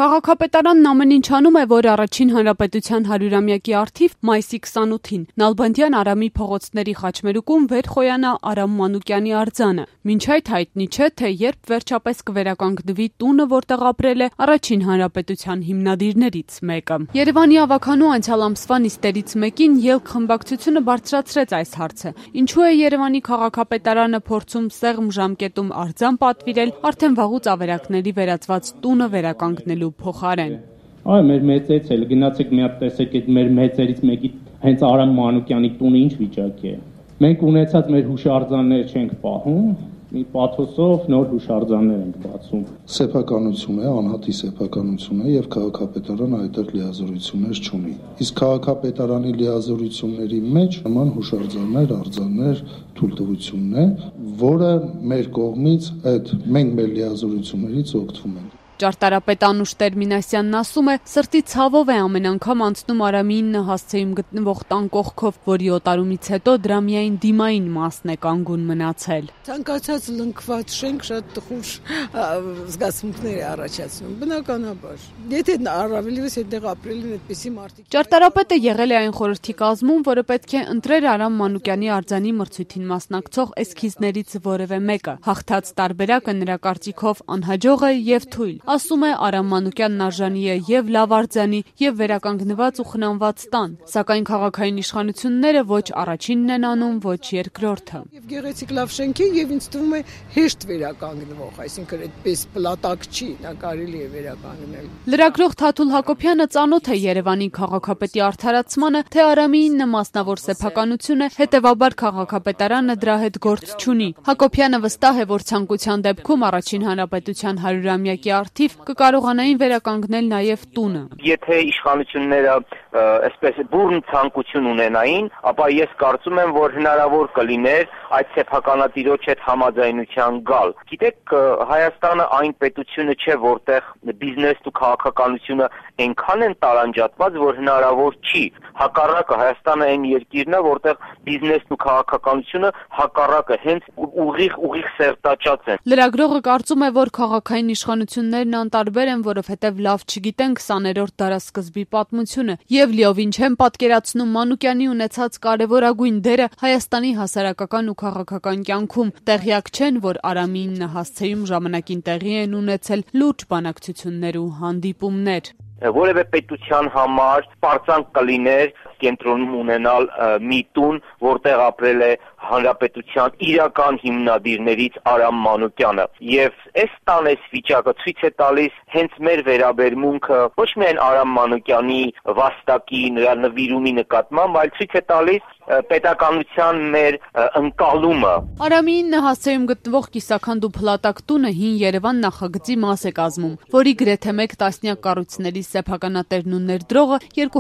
Քաղաքապետարանն ամեն ինչ անում է, որ առաջին հանրապետության 100-ամյակի առթիվ մայիսի 28-ին Նալբանդյան Արամի փողոցների խաչմերուկում վեր խոյանա Արամ Մանուկյանի արձանը։ Մինչ այդ հայտնի չէ, թե երբ վերջապես կվերականգնվի տունը, որտեղ ապրել է առաջին հանրապետության հիմնադիրներից մեկը։ Երևանի ավականու անցյալ ամսվա նիստերից մեկին ելք խմբակցությունը բարձրացրեց այս հարցը։ Ինչու է Երևանի քաղաքապետարանը փորձում սեղմ ժամկետում արձան պատվիրել արդեն վաղուց ավերակների վերածված տունը վերականգնելու փոխարեն։ Այ մեր մեծերից էլ գնացեք մի հատ տեսեք այդ մեր մեծերից մեկի հենց Արամ Մանուկյանի տունը ինչ վիճակի է։ Մենք ունեցած մեր հուշարձանները չենք պահում, մի պաթոսով նոր հուշարձաններ ենք բացում։ Սեփականություն է, անհատի սեփականություն է եւ քաղաքապետարանը այդտեղ լիազորություններ չունի։ Իսկ քաղաքապետարանի լիազորությունների մեջ նման հուշարձաններ, արձաններ, թույլտվությունն է, որը մեր կողմից այդ մենք մեր լիազորություններից օգտվում ենք։ Ճարտարապետ Անուշ Տերմինասյանն ասում է, սրտի ցավով է ամեն անգամ անցնում Արամի 9 հասցեում գտնվող տան կողքով, որի օտարումից հետո դրա միայն դիմային մասն է կանգուն մնացել։ Ցանկացած լնկված շենք շատ տխուր զգացմունքներ է առաջացնում, բնականաբար։ Եթե առավելևս այդտեղ ապրել են այդպիսի մարդիկ։ Ճարտարապետը եղել է այն խորհրդի կազմում, որը պետք է ընտրեր Արամ Մանուկյանի արձանի մրցույթին մասնակցող էսքիզներից որևէ մեկը։ Հաղթած տարբերակը նրա կարծիքով անհաջող է եւ թույլ։ Ասում է Արամ Մանուկյանն արժանի է եւ լավ արձանի, եւ վերականգնված ու խնամված տան, սակայն քաղաքային իշխանությունները ոչ առաջինն են անում, ոչ երկրորդը։ Եվ գեղեցիկ լավ շենք է եւ ինձ թվում է հեշտ վերականգնվող, այսինքն այդպես պլատակ չի, նա կարելի է վերականգնել։ Լրագրող Թաթուլ Հակոբյանը ծանոթ է Երևանի քաղաքապետի արդարացմանը, թե Արամի 9 մասնավոր սեփականություն է, հետեւաբար քաղաքապետարանը դրա հետ գործ չունի։ Հակոբյանը վստահ է, որ ցանկության դեպքում առաջին հանրապետության 100-ամյակի արդիվ կկարողանային վերականգնել նաև տունը։ Եթե իշխանությունները այսպես բուրն ցանկություն ունենային, ապա ես կարծում եմ, որ հնարավոր կլիներ այդ սեփականատիրոջ հետ համաձայնության գալ։ Գիտեք, Հայաստանը այն պետությունը չէ, որտեղ բիզնեսն ու քաղաքականությունը այնքան են տարանջատված, որ հնարավոր չի։ Հակառակը Հայաստանը այն երկիրն է, որտեղ բիզնեսն ու քաղաքականությունը հակառակը հենց ուղիղ սերտաճած են։ Լրագրողը կարծում է, որ քաղաքային իշխանություններն անտարբեր են, որովհետև լավ չգիտեն 20-րդ դարասկզբի պատմությունը եւ լիովին չեն պատկերացնում Մանուկյանի ունեցած կարևորագույն դերը Հայաստանի հասարակական ու քաղաքական կյանքում։ Տեղյակ չեն, որ Արամի 9 հասցեում ժամանակին տեղի են ունեցել լուրջ բանակցություններ ու հանդիպումներ։ Որևէ պետության համար պարծանք կլիներ կենտրոնում ունենալ մի տուն, որտեղ ապրել է հանրապետության իրական հիմնադիրներից Արամ Մանուկյանը։ Եվ այս տանես վիճակը ցույց է տալիս հենց մեր վերաբերմունքը ոչ միայն Արամ Մանուկյանի վաստակի, նրա նվիրումի նկատմամբ, այլ ցույց է տալիս պետականության մեր ընկալումը։ Արամի 9 հասցեում գտնվող կիսաքանդ ու փլատակ տունը հին Երևան նախագծի մաս է կազմում, որի գրեթե մեկ տասնյակ կառույցների սեփականատերն ու ներդրողը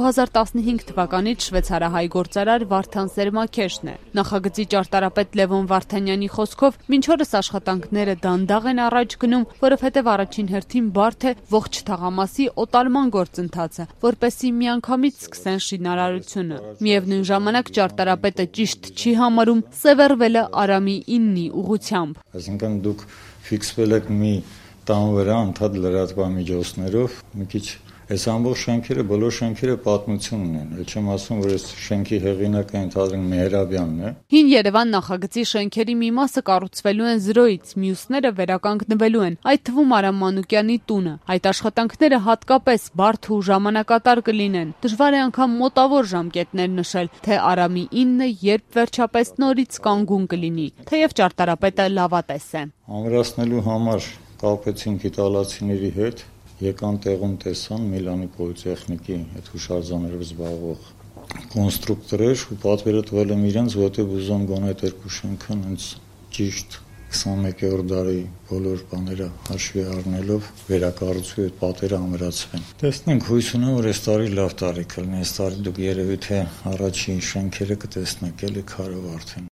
2015 թվականից շվեյցարահայ գործարար Վարդան Սերմաքեշն է։ Նախագծի ճարտարապետ Լևոն Վարդանյանի խոսքով մինչ օրս աշխատանքները դանդաղ են առաջ գնում, որովհետև առաջին հերթին բարդ է ողջ թաղամասի օտարման գործընթացը, որպեսզի միանգամից սկսեն շինարարությունը։ Միևնույն ժամանակ ճարտարապետը ճիշտ չի համարում սևեռվելը Արամի 9-ի ուղղությամբ։ Այսինքն դուք ֆիքսվել եք մի տան վրա ընդհանուր լրատվամիջոցներով, մի քիչ այս ամբողջ շենքերը, բոլոր շենքերը պատմություն ունեն։ Էլ չեմ ասում, որ այս շենքի հեղինակը ընդհանրեն Մեհրաբյանն է։ Հին Երևան նախագծի շենքերի մի մասը կառուցվելու են զրոյից, մյուսները վերականգնվելու են, այդ թվում Արամ Մանուկյանի տունը։ Այդ աշխատանքները հատկապես բարդ ու ժամանակատար կլինեն։ Դժվար է անգամ մոտավոր ժամկետներ նշել, թե Արամի 9-ը երբ վերջապես նորից կանգուն կլինի, թեև ճարտարապետը լավատես է։ Ամրացնելու համար կապեցինք իտալացիների հետ, եկան տեղում տեսան Միլանի պոլիտեխնիկի այդ հուշարձաններով զբաղվող կոնստրուկտորներ ու պատվերը տվել եմ իրենց, որովհետև ուզում գոնե այդ երկու շենքը հենց ճիշտ 21-րդ դարի բոլոր բաները հաշվի առնելով վերակառուցվի այդ պատերը ամրացվեն։ Տեսնենք, հույս ունեմ, որ այս տարի լավ տարի կլինի, այս տարի դուք երևի թե առաջին շենքերը կտեսնեք էլի քարով արդեն։